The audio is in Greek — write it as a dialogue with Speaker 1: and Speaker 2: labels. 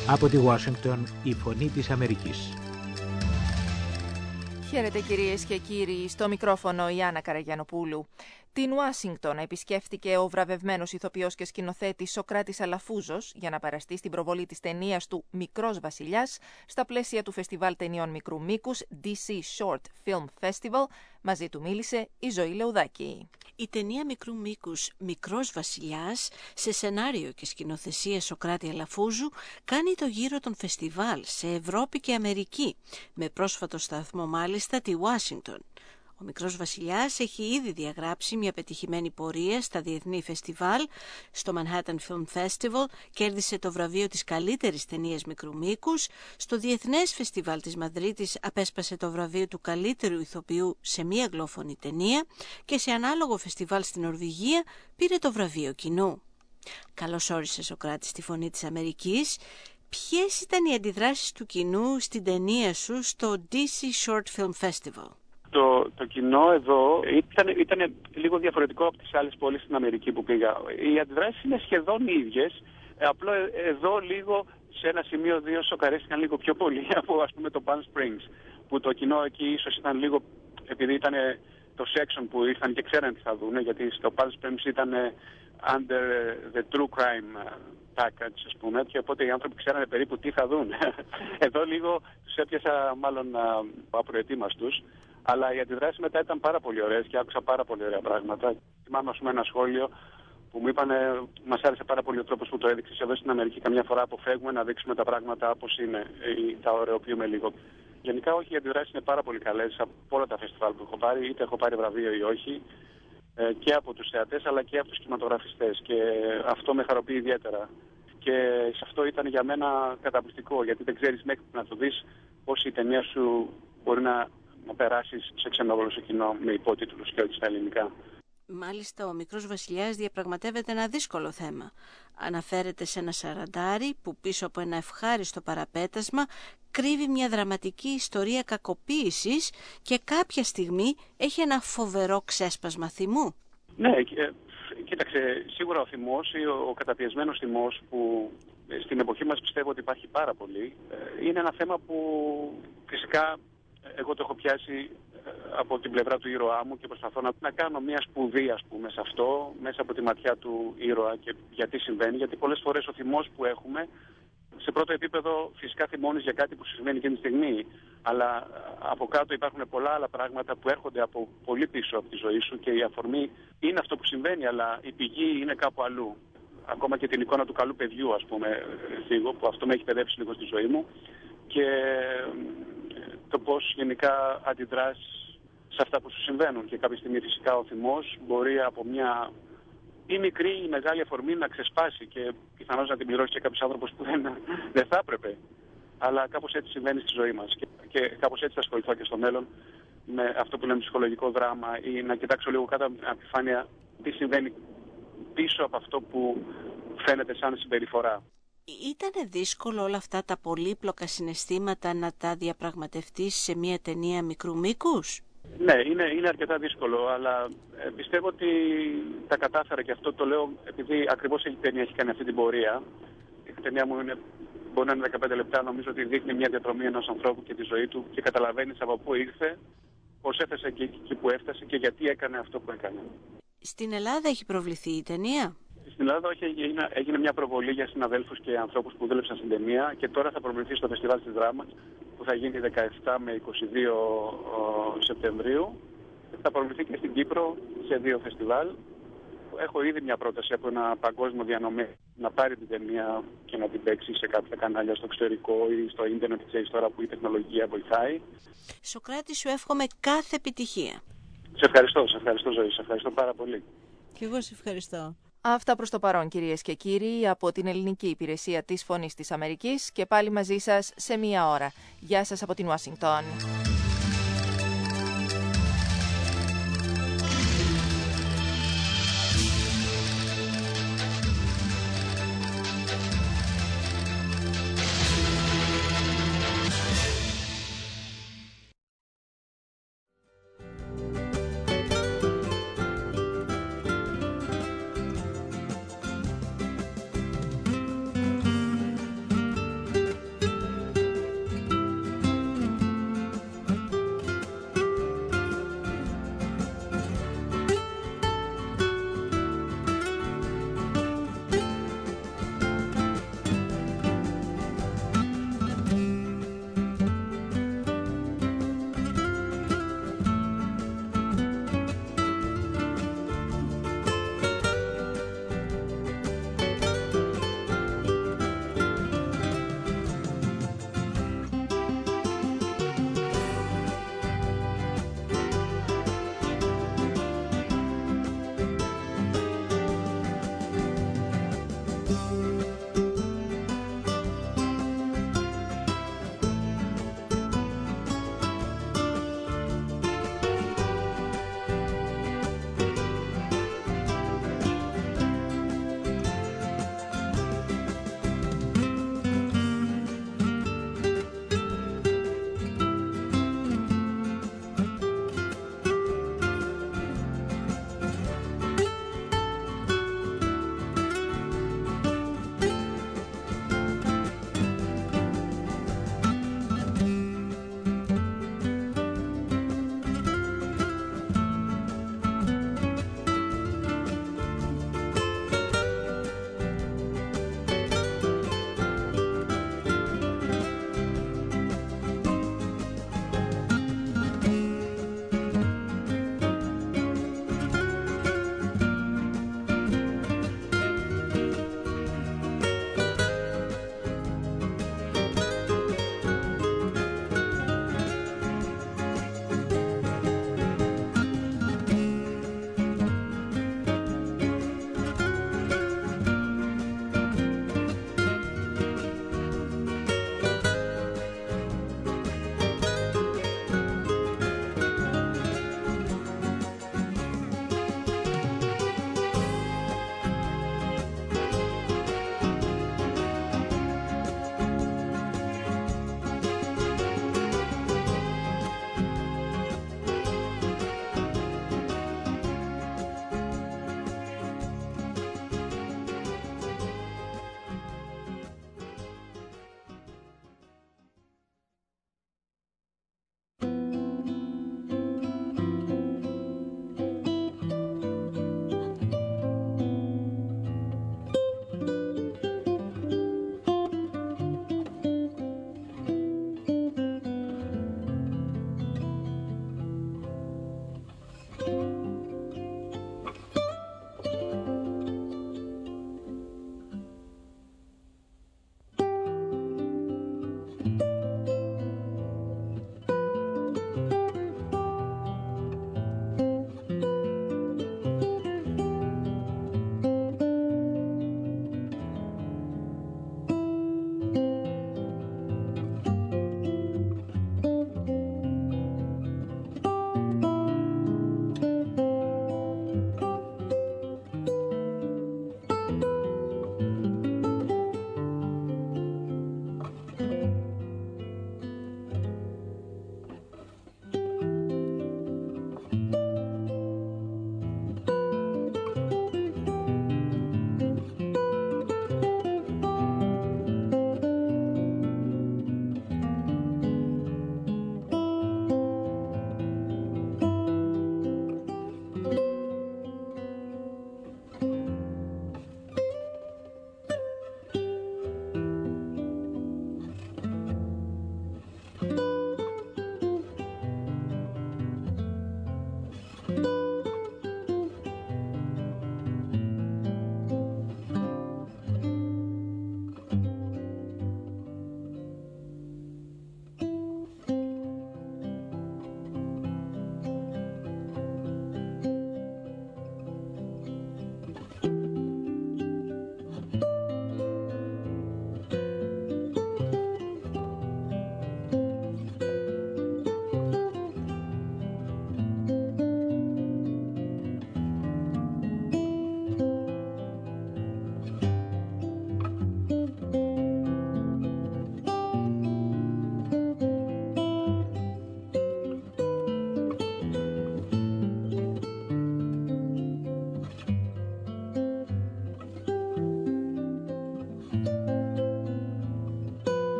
Speaker 1: Από τη Ουάσιγκτον, η Φωνή της Αμερικής.
Speaker 2: Χαίρετε κυρίες και κύριοι, στο μικρόφωνο η Άννα Καραγιανοπούλου. Την Ουάσιγκτον επισκέφτηκε ο βραβευμένος ηθοποιός και σκηνοθέτης Σωκράτης Αλαφούζος για να παραστεί στην προβολή της ταινίας του «Μικρός Βασιλιάς» στα πλαίσια του Φεστιβάλ Ταινιών Μικρού Μήκους DC Short Film Festival. Μαζί του μίλησε η Ζωή Λεουδάκη.
Speaker 3: Η ταινία μικρού μήκους «Μικρός Βασιλιάς» σε σενάριο και σκηνοθεσία Σωκράτη Αλαφούζου κάνει το γύρο των φεστιβάλ σε Ευρώπη και Αμερική, με πρόσφατο σταθμό μάλιστα τη Ουάσιγκτον. Ο Μικρός Βασιλιάς έχει ήδη διαγράψει μια πετυχημένη πορεία στα διεθνή φεστιβάλ. Στο Manhattan Film Festival κέρδισε το βραβείο της καλύτερης ταινίας μικρού μήκους. Στο Διεθνές Φεστιβάλ της Μαδρίτης απέσπασε το βραβείο του καλύτερου ηθοποιού σε μία αγγλόφωνη ταινία και σε ανάλογο φεστιβάλ στην Νορβηγία πήρε το βραβείο κοινού. Καλώς όρισες, Σωκράτη, στη Φωνή της Αμερικής. Ποιες ήταν οι αντιδράσεις του κοινού στην ταινία σου στο DC Short Film Festival?
Speaker 4: Το κοινό εδώ ήταν λίγο διαφορετικό από τις άλλες πόλεις στην Αμερική που πήγα. Οι αντιδράσεις είναι σχεδόν οι ίδιες. Απλώς εδώ λίγο σε ένα σημείο δύο σοκαρίστηκαν λίγο πιο πολύ από, ας πούμε, το Palm Springs, που το κοινό εκεί ίσως ήταν λίγο, επειδή ήταν το section που ήρθαν και ξέραν τι θα δουν, γιατί στο Palm Springs ήταν under the true crime package, ας πούμε, και οπότε οι άνθρωποι ξέρανε περίπου τι θα δουν. Εδώ λίγο τους έπιασα μάλλον απροετοίμαστους. Αλλά οι αντιδράσεις μετά ήταν πάρα πολύ ωραίες και άκουσα πάρα πολύ ωραία πράγματα. Θυμάμαι, ας πούμε, ένα σχόλιο που μου είπανε, μας άρεσε πάρα πολύ ο τρόπος που το έδειξες. Εδώ στην Αμερική καμιά φορά αποφεύγουμε να δείξουμε τα πράγματα όπως είναι ή τα ωρεοποιούμε λίγο. Γενικά, όχι, οι αντιδράσεις είναι πάρα πολύ καλές από όλα τα φεστιβάλ που έχω πάρει, είτε έχω πάρει βραβείο ή όχι, και από τους θεατές αλλά και από τους κινηματογραφιστές. Και αυτό με χαροποιεί ιδιαίτερα. Και σε αυτό ήταν για μένα καταπληκτικό, γιατί δεν ξέρεις μέχρι να το δεις πώς η ταινία σου μπορεί να περάσεις σε ξενόγλωσσο κοινό με υπότιτλους και όχι στα ελληνικά.
Speaker 3: Μάλιστα, ο Μικρός Βασιλιάς διαπραγματεύεται ένα δύσκολο θέμα. Αναφέρεται σε ένα σαραντάρι που πίσω από ένα ευχάριστο παραπέτασμα κρύβει μια δραματική ιστορία κακοποίησης και κάποια στιγμή έχει ένα φοβερό ξέσπασμα θυμού.
Speaker 4: Ναι, κοίταξε, σίγουρα ο θυμός ή ο καταπιεσμένος θυμός, που στην εποχή μας πιστεύω ότι υπάρχει πάρα πολύ, είναι ένα θέμα που φυσικά εγώ το έχω πιάσει από την πλευρά του ήρωά μου και προσπαθώ να κάνω μια σπουδή, ας πούμε, σε αυτό, μέσα από τη ματιά του ήρωα και γιατί συμβαίνει. Γιατί πολλές φορές ο θυμός που έχουμε, σε πρώτο επίπεδο φυσικά θυμώνεις για κάτι που συμβαίνει εκείνη τη στιγμή, αλλά από κάτω υπάρχουν πολλά άλλα πράγματα που έρχονται από πολύ πίσω από τη ζωή σου και η αφορμή είναι αυτό που συμβαίνει, αλλά η πηγή είναι κάπου αλλού. Ακόμα και την εικόνα του καλού παιδιού, ας πούμε, θίγω, που αυτό με έχει παιδεύσει λίγο στη ζωή μου, και το πώς γενικά αντιδράς σε αυτά που σου συμβαίνουν. Και κάποια στιγμή φυσικά ο θυμός μπορεί από μια ή μικρή ή μεγάλη αφορμή να ξεσπάσει και πιθανώς να την πληρώσει και κάποιος άνθρωπος που δεν θα έπρεπε. Αλλά κάπως έτσι συμβαίνει στη ζωή μας. Και κάπως έτσι θα ασχοληθώ και στο μέλλον με αυτό που λέμε ψυχολογικό δράμα, ή να κοιτάξω λίγο κάτω από την επιφάνεια τι συμβαίνει πίσω από αυτό που φαίνεται σαν συμπεριφορά.
Speaker 3: Ήτανε δύσκολο όλα αυτά τα πολύπλοκα συναισθήματα να τα διαπραγματευτείς σε μια ταινία μικρού μήκους?
Speaker 4: Ναι, είναι αρκετά δύσκολο, αλλά πιστεύω ότι τα κατάφερα, και αυτό το λέω επειδή ακριβώς η ταινία έχει κάνει αυτή την πορεία. Η ταινία μου μπορεί να είναι 15 λεπτά, νομίζω ότι δείχνει μια διαδρομή ενός ανθρώπου και τη ζωή του και καταλαβαίνεις από πού ήρθε, πώς έφτασε εκεί που έφτασε και γιατί έκανε αυτό που έκανε.
Speaker 3: Στην Ελλάδα έχει προβληθεί η ταινία?
Speaker 4: Στην Ελλάδα όχι, έγινε μια προβολή για συναδέλφους και ανθρώπους που δούλεψαν στην ταινία και τώρα θα προβληθεί στο Φεστιβάλ της Δράμας που θα γίνει 17 με 22 Σεπτεμβρίου. Θα προβληθεί και στην Κύπρο σε 2 φεστιβάλ. Έχω ήδη μια πρόταση από ένα παγκόσμιο διανομή να πάρει την ταινία και να την παίξει σε κάποια κανάλια στο εξωτερικό ή στο ίντερνετ, ξέρεις τώρα που η τεχνολογία βοηθάει.
Speaker 3: Σωκράτη, σου εύχομαι κάθε επιτυχία.
Speaker 4: Σε ευχαριστώ Ζωή, σε ευχαριστώ πάρα πολύ.
Speaker 3: Και εγώ σε ευχαριστώ.
Speaker 2: Αυτά προς το παρόν, κυρίες και κύριοι, από την ελληνική υπηρεσία της Φωνής της Αμερικής, και πάλι μαζί σας σε 1 ώρα. Γεια σας από την Ουάσιγκτον.